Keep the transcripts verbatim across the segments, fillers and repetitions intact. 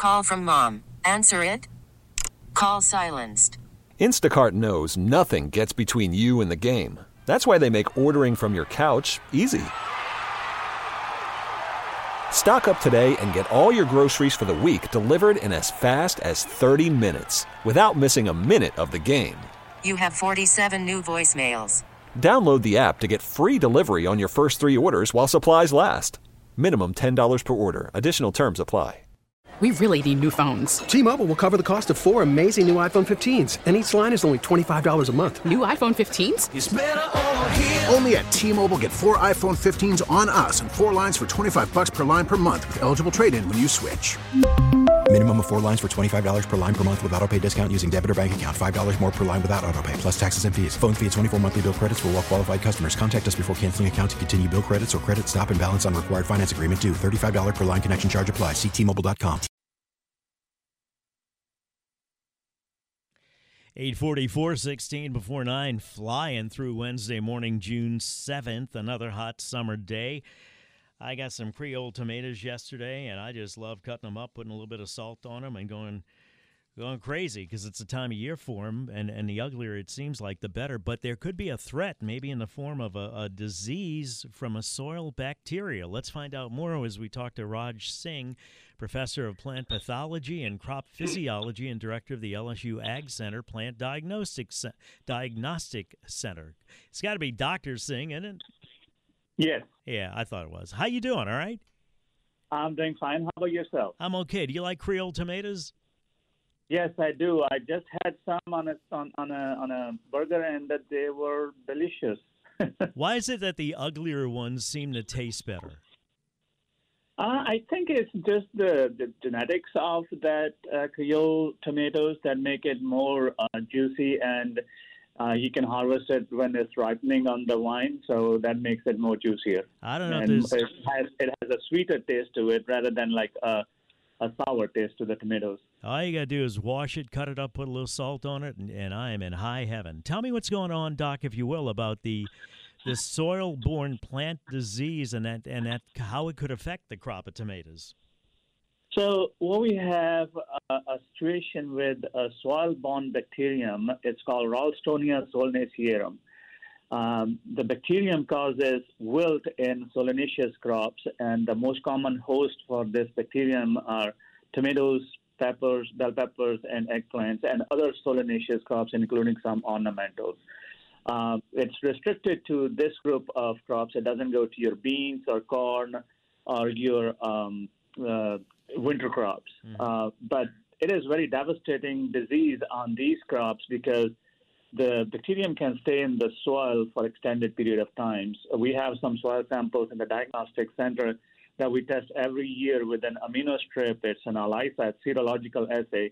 Call from mom. Answer it. Call silenced. Instacart knows nothing gets between you and the game. That's why they make ordering from your couch easy. Stock up today and get all your groceries for the week delivered in as fast as thirty minutes without missing a minute of the game. You have forty-seven new voicemails. Download the app to get free delivery on your first three orders while supplies last. Minimum ten dollars per order. Additional terms apply. We really need new phones. T-Mobile will cover the cost of four amazing new iPhone fifteens, and each line is only twenty-five dollars a month. New iPhone fifteens? It's better over here. Only at T-Mobile, get four iPhone fifteens on us and four lines for twenty-five bucks per line per month with eligible trade-in when you switch. Minimum of four lines for twenty-five dollars per line per month with autopay discount using debit or bank account. five dollars more per line without autopay, plus taxes and fees. Phone fee at twenty-four monthly bill credits for well-qualified customers. Contact us before canceling account to continue bill credits or credit stop and balance on required finance agreement due. thirty-five dollars per line connection charge applies. See T Mobile dot com. eight forty-four, sixteen before nine, flying through Wednesday morning, June seventh, another hot summer day. I got some Creole tomatoes yesterday, and I just love cutting them up, putting a little bit of salt on them, and going going crazy because it's the time of year for them, and, and the uglier it seems like, the better. But there could be a threat, maybe in the form of a, a disease from a soil bacteria. Let's find out more as we talk to Raj Singh, professor of plant pathology and crop physiology and director of the L S U Ag Center Plant Diagnostic Ce- Diagnostic Center. It's got to be Doctor Singh, isn't it? Yes. Yeah, I thought it was. How you doing? All right? I'm doing fine. How about yourself? I'm okay. Do you like Creole tomatoes? Yes, I do. I just had some on a on, on a on a burger, and that they were delicious. Why is it that the uglier ones seem to taste better? Uh, I think it's just the, the genetics of that uh, Creole tomatoes that make it more uh, juicy, and uh, you can harvest it when it's ripening on the vine, so that makes it more juicier. I don't know and if there's... it has it has a sweeter taste to it rather than like a a sour taste to the tomatoes. All you got to do is wash it, cut it up, put a little salt on it, and, and I am in high heaven. Tell me what's going on, Doc, if you will, about the the soil-borne plant disease and that and that how it could affect the crop of tomatoes. So what we have a, a situation with a soil-borne bacterium. It's called Ralstonia solanacearum. Um, the bacterium causes wilt in solanaceous crops, and the most common host for this bacterium are tomatoes, peppers, bell peppers, and eggplants, and other solanaceous crops, including some ornamentals. Uh, it's restricted to this group of crops. It doesn't go to your beans or corn or your um, uh, winter crops. Mm-hmm. Uh, but it is very devastating disease on these crops because the bacterium can stay in the soil for extended period of times. We have some soil samples in the diagnostic center that we test every year with an amino strip. It's an ELISA, serological assay,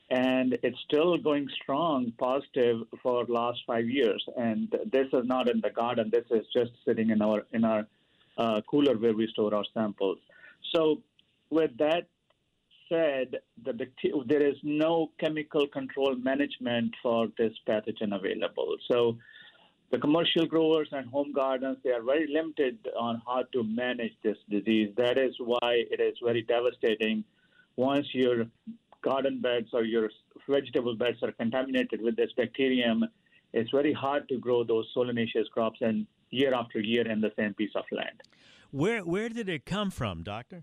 and it's still going strong, positive for last five years. And this is not in the garden. This is just sitting in our in our uh, cooler where we store our samples. So with that said, the bacteria, there is no chemical control management for this pathogen available. So the commercial growers and home gardens, they are very limited on how to manage this disease. That is why it is very devastating once your garden beds or your vegetable beds are contaminated with this bacterium. It's very hard to grow those solanaceous crops and year after year in the same piece of land. Where where did it come from, Doctor?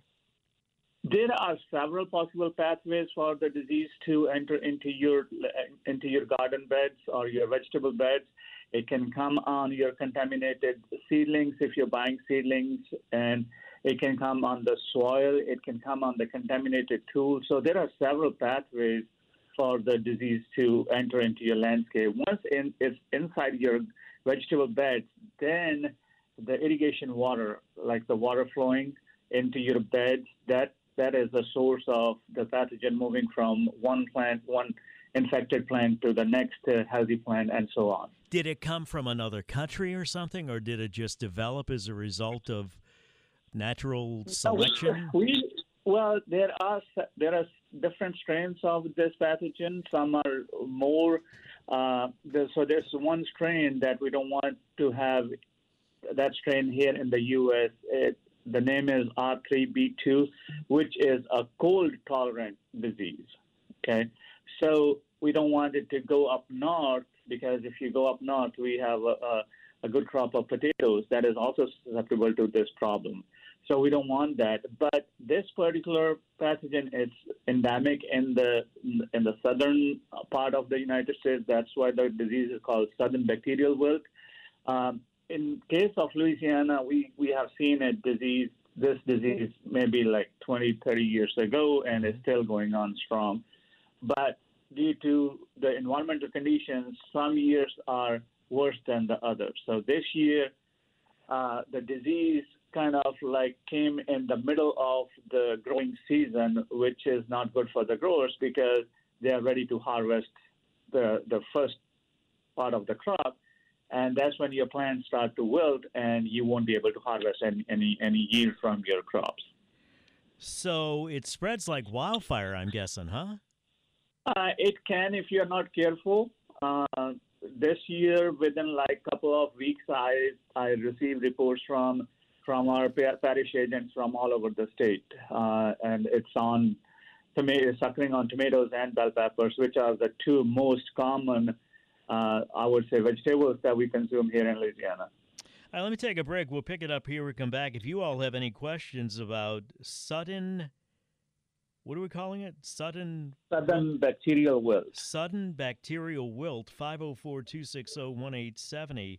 There are several possible pathways for the disease to enter into your into your garden beds or your vegetable beds. It can come on your contaminated seedlings if you're buying seedlings, and it can come on the soil. It can come on the contaminated tools. So there are several pathways for the disease to enter into your landscape. Once in, it's inside your vegetable beds, then the irrigation water, like the water flowing into your beds, that that is the source of the pathogen moving from one plant, one infected plant to the next uh, healthy plant, and so on. Did it come from another country or something, or did it just develop as a result of natural selection? We, well, there are there are different strains of this pathogen. Some are more. Uh, there, so there's one strain that we don't want to have that strain here in the U S. It, The name is R three B two, which is a cold-tolerant disease. Okay, so we don't want it to go up north because if you go up north, we have a, a, a good crop of potatoes that is also susceptible to this problem. So we don't want that. But this particular pathogen is endemic in the in the southern part of the United States. That's why the disease is called southern bacterial wilt. Um, in case of Louisiana, we, we have seen a disease, this disease maybe like twenty, thirty years ago, and it's still going on strong. But due to the environmental conditions, some years are worse than the others. So this year, uh, the disease kind of like came in the middle of the growing season, which is not good for the growers because they are ready to harvest the the first part of the crop. And that's when your plants start to wilt, and you won't be able to harvest any, any, any yield from your crops. So it spreads like wildfire, I'm guessing, huh? Uh, it can if you're not careful. Uh, this year, within like a couple of weeks, I I received reports from from our parish agents from all over the state, uh, and it's on tomato, suckering on tomatoes and bell peppers, which are the two most common, uh, I would say, vegetables that we consume here in Louisiana. All right, let me take a break. We'll pick it up here. We come back. If you all have any questions about sudden, what are we calling it? Sudden Sudden bacterial wilt. Sudden bacterial wilt. five oh four, two six oh, one eight seven oh.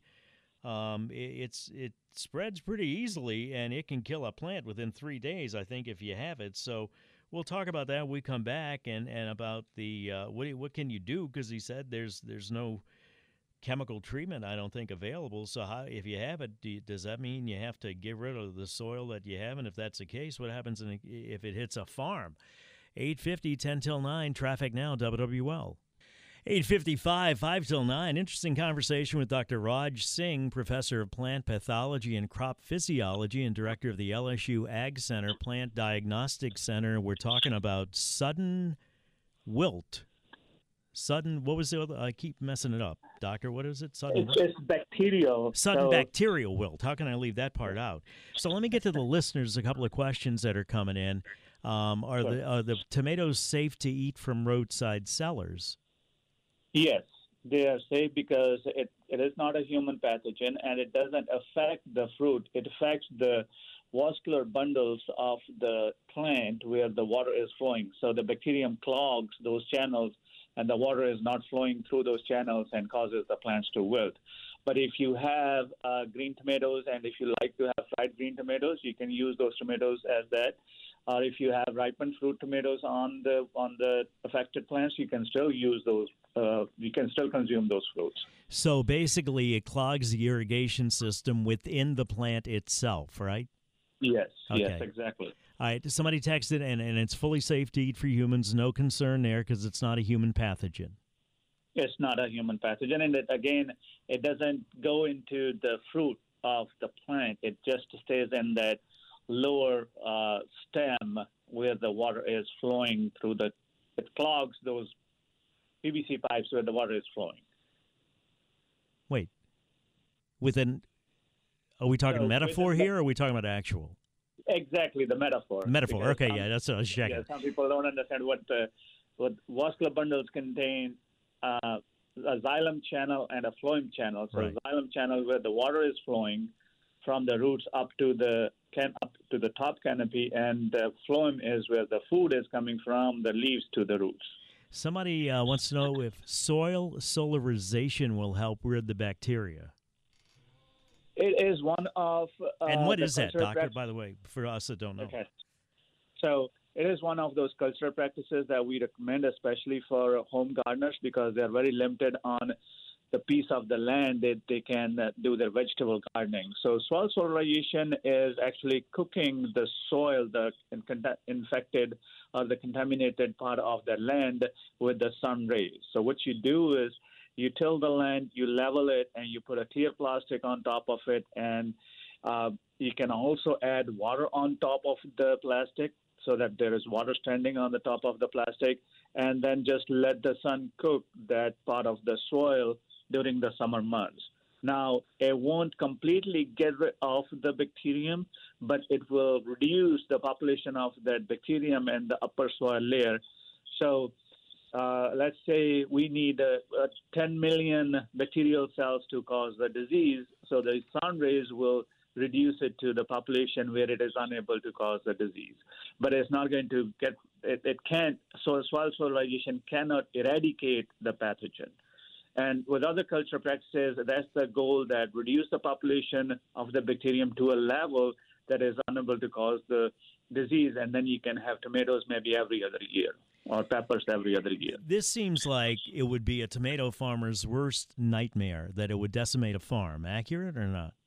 Um, it, it's it spreads pretty easily, and it can kill a plant within three days, I think, if you have it. So we'll talk about that when we come back, and, and about the uh, what what can you do? Because he said there's there's no chemical treatment, I don't think, available. So how, if you have it, do you, does that mean you have to get rid of the soil that you have? And if that's the case, what happens in, if it hits a farm? eight fifty, ten till nine, traffic now, W W L. eight fifty-five, five till nine. Interesting conversation with Doctor Raj Singh, professor of plant pathology and crop physiology and director of the L S U Ag Center Plant Diagnostic Center. We're talking about sudden wilt. Sudden, what was the other? I keep messing it up. Doctor, what is it? Sudden It's just bacterial. Sudden so, bacterial wilt. How can I leave that part out? So let me get to the listeners, a couple of questions that are coming in. Um, are, Sure. the, are the tomatoes safe to eat from roadside sellers? Yes, they are safe because it, it is not a human pathogen, and it doesn't affect the fruit. It affects the vascular bundles of the plant where the water is flowing. So the bacterium clogs those channels, and the water is not flowing through those channels and causes the plants to wilt. But if you have uh, green tomatoes, and if you like to have fried green tomatoes, you can use those tomatoes as that. Or if you have ripened fruit tomatoes on the on the affected plants, you can still use those. Uh, you can still consume those fruits. So basically, it clogs the irrigation system within the plant itself, right? Yes. Okay. Yes. Exactly. All right. Somebody texted, and, and it's fully safe to eat for humans. No concern there because it's not a human pathogen. It's not a human pathogen, and it, again, it doesn't go into the fruit of the plant. It just stays in that lower uh, stem where the water is flowing through the. It clogs those P V C pipes where the water is flowing. Wait. Within, are we talking So metaphor within the- here, or are we talking about actual? Exactly, the metaphor. Metaphor. Because Okay, some- yeah, that's what I was checking. Yeah, some people don't understand what the, what vascular bundles contain. Uh, a xylem channel and a phloem channel. So Right. xylem channel where the water is flowing from the roots up to the can up to the top canopy, and the phloem is where the food is coming from the leaves to the roots. Somebody uh, wants to know if soil solarization will help rid the bacteria. It is one of uh, And what the is that, cultural doctor, prac- by the way, for us that don't know? Okay. So it is one of those cultural practices that we recommend, especially for home gardeners, because they're very limited on the piece of the land that they can uh, do their vegetable gardening. So soil solarization is actually cooking the soil, the in- infected or the contaminated part of the land with the sun rays. So what you do is you till the land, you level it, and you put a clear plastic on top of it, and uh, you can also add water on top of the plastic so that there is water standing on the top of the plastic, and then just let the sun cook that part of the soil during the summer months. Now, it won't completely get rid of the bacterium, but it will reduce the population of that bacterium in the upper soil layer. So uh, let's say we need uh, uh, ten million bacterial cells to cause the disease, so the sound rays will reduce it to the population where it is unable to cause the disease. But it's not going to get, it, it can't, so soil sterilization cannot eradicate the pathogen. And with other culture practices, that's the goal, that reduce the population of the bacterium to a level that is unable to cause the disease, and then you can have tomatoes maybe every other year or peppers every other year. This seems like it would be a tomato farmer's worst nightmare, that it would decimate a farm. Accurate or not?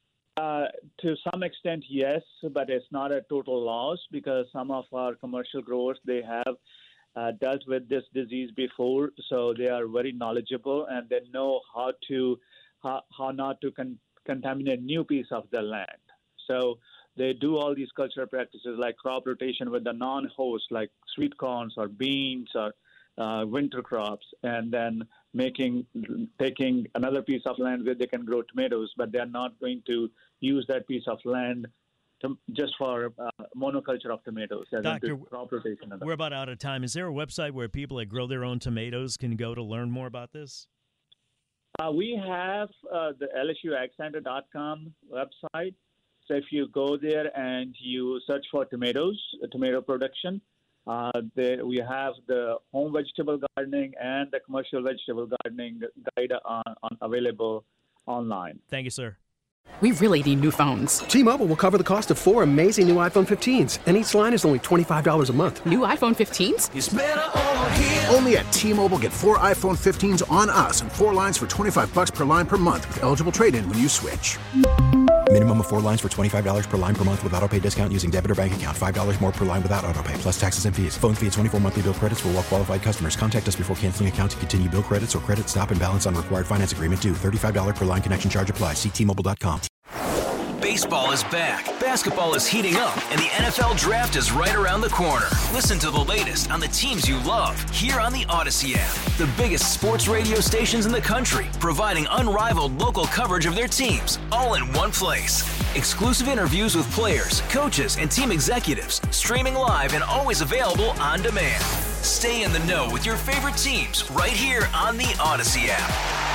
Uh, to some extent, yes, but it's not a total loss, because some of our commercial growers, they have uh, dealt with this disease before, so they are very knowledgeable and they know how to how, how not to con- contaminate new piece of the land. So they do all these cultural practices like crop rotation with the non-host, like sweet corns or beans or uh, winter crops, and then making taking another piece of land where they can grow tomatoes, but they're not going to use that piece of land to, just for uh, monoculture of tomatoes. Doctor, crop rotation. We're about out of time. Is there a website where people that grow their own tomatoes can go to learn more about this? Uh, we have uh, the L S U ag center dot com website. So if you go there and you search for tomatoes, tomato production, uh, there we have the home vegetable gardening and the commercial vegetable gardening guide on, on available online. Thank you, sir. We really need new phones. T-Mobile will cover the cost of four amazing new iPhone fifteens, and each line is only twenty-five dollars a month. New iPhone fifteens? It's better over here. Only at T-Mobile, get four iPhone fifteens on us and four lines for twenty-five bucks per line per month with eligible trade-in when you switch. Minimum of four lines for twenty-five dollars per line per month with autopay discount using debit or bank account. five dollars more per line without autopay, plus taxes and fees. Phone fee at twenty-four monthly bill credits for well-qualified customers. Contact us before canceling account to continue bill credits or credit stop and balance on required finance agreement due. thirty-five dollars per line connection charge applies. See T Mobile dot com. Baseball is back, basketball is heating up, and the N F L Draft is right around the corner. Listen to the latest on the teams you love here on the Odyssey app. The biggest sports radio stations in the country, providing unrivaled local coverage of their teams, all in one place. Exclusive interviews with players, coaches, and team executives, streaming live and always available on demand. Stay in the know with your favorite teams right here on the Odyssey app.